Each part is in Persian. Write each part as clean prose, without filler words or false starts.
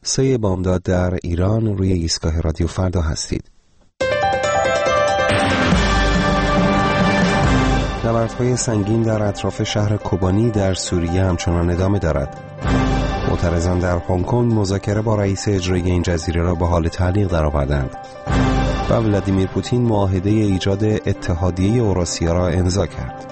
سه بامداد در ایران روی ایستگاه رادیو فردا هستید. نبردهای سنگین در اطراف شهر کوبانی در سوریه همچنان ادامه دارد. معترضان در هنگ کنگ مذاکره با رئیس اجرایی این جزیره را به حال تعلیق درآوردند و ولادیمیر پوتین معاهده ایجاد اتحادیه اوراسیا را امضا کرد.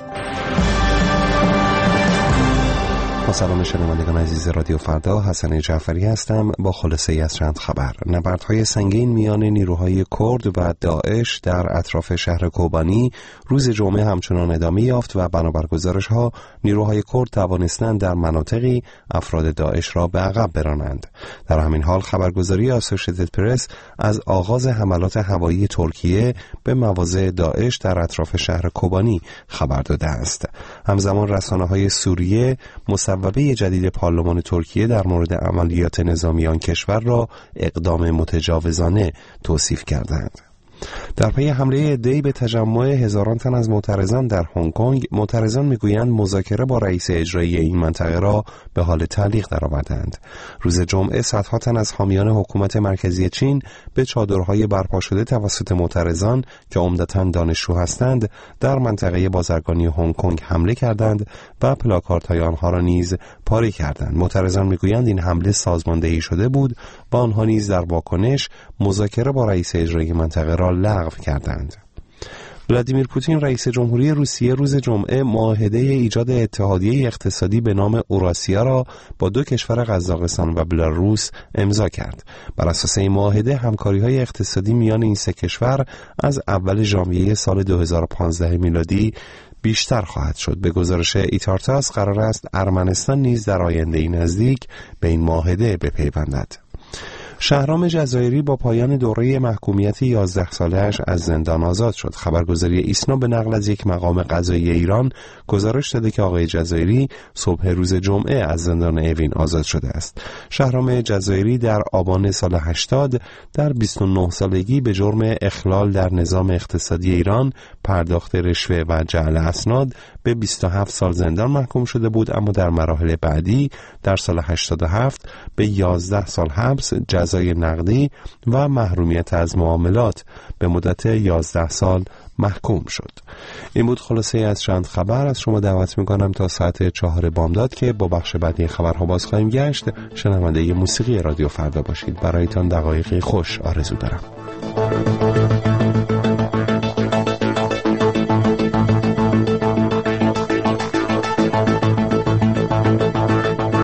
با سلام شنوندگان عزیز رادیو فردا، حسن جعفری هستم با خلاصه از چند خبر. نبردهای سنگین میان نیروهای کرد و داعش در اطراف شهر کوبانی روز جمعه همچنان ادامه یافت و بنابر گزارش‌ها نیروهای کرد توانستند در مناطقی افراد داعش را به عقب برانند. در همین حال خبرگزاری آسوشیتد پرس از آغاز حملات هوایی ترکیه به مواضع داعش در اطراف شهر کوبانی خبر داده است. همزمان رسانه‌های سوریه مصوبه جدید پارلمان ترکیه در مورد عملیات نظامی آن کشور را اقدام متجاوزانه توصیف کردند. در پی حمله عده‌ای به تجمع هزاران تن از معترضان در هنگ کنگ، معترضان میگویند مذاکره با رئیس اجرایی این منطقه را به حال تعلیق درآوردند. روز جمعه صدها تن از حامیان حکومت مرکزی چین به چادرهای برپا شده توسط معترضان که عمدتاً دانشجو هستند در منطقه بازرگانی هنگ کنگ حمله کردند و پلاکاردهای آنها را نیز پاره کردند. معترضان میگویند این حمله سازماندهی شده بود و آنها نیز در واکنش مذاکره با رئیس اجرایی منطقه را لغو کردند. ولادیمیر پوتین رئیس جمهوری روسیه روز جمعه معاهده ایجاد اتحادیه اقتصادی به نام اوراسیا را با دو کشور قزاقستان و بلاروس امضا کرد. بر اساس این معاهده همکاری‌های اقتصادی میان این سه کشور از اول ژانویه سال 2015 میلادی بیشتر خواهد شد. به گزارش ایتارتاس قرار است ارمنستان نیز در آینده نزدیک به این معاهده بپیوندد. شهرام جزایری با پایان دوره محکومیت 11 ساله‌اش از زندان آزاد شد. خبرگزاری ایسنا به نقل از یک مقام قضایی ایران گزارش داده که آقای جزایری صبح روز جمعه از زندان اوین آزاد شده است. شهرام جزایری در آبان سال 80 در 29 سالگی به جرم اخلال در نظام اقتصادی ایران، پرداخت رشوه و جعل اسناد به 27 سال زندان محکوم شده بود، اما در مراحل بعدی در سال 87 به 11 سال حبس، جزای نقدی و محرومیت از معاملات به مدت 11 سال محکوم شد. این بود خلاصه از چند خبر. از شما دعوت میکنم تا ساعت 4 بامداد که با بخش بعدی خبرها باز خواهیم گشت شنونده موسیقی رادیو فردا باشید. برایتان دقایقی خوش آرزو دارم.